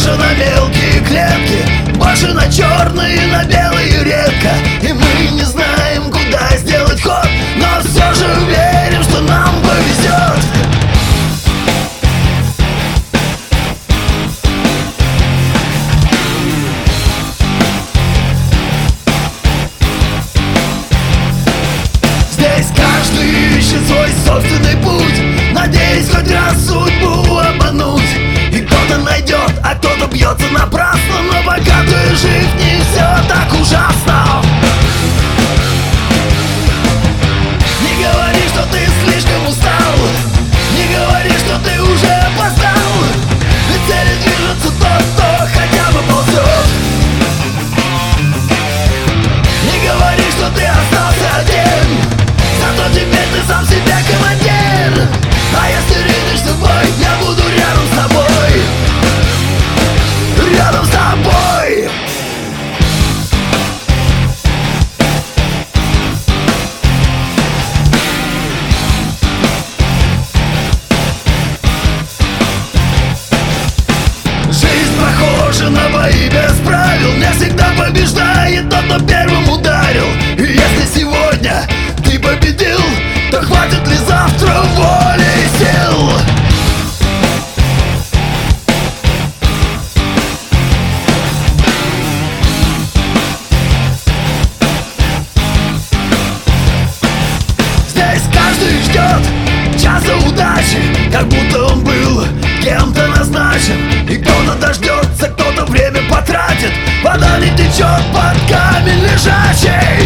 похожа на мелкие клетки, больше на черные, на белые редко. И мы не знаем, куда сделать ход, но все же верим, что нам повезет. Здесь каждый ищет свой собственный путь, надеясь хоть раз судьбу обмануть. И кто-то найдет, а кто-то бьется напрасно, но пока ты жив, не все так ужасно. Не говори, что ты слишком устал, не говори, что ты уже опоздал, ведь цели движется тот, кто хотя бы ползет. Не говори, что ты остался один, зато теперь ты сам себя командир. А если ринешь в бой, я буду рядом с тобой, рядом с тобой. Жизнь похожа на бои без правил, не всегда побеждает тот, кто первым ударил. И если сегодня ты победил, то хватит ли завтра воли и сил? Здесь каждый ждет часа удачи, как будто он был кем-то назначен. И кто-то дождется, кто-то время потратит, вода не течет под камень лежачий.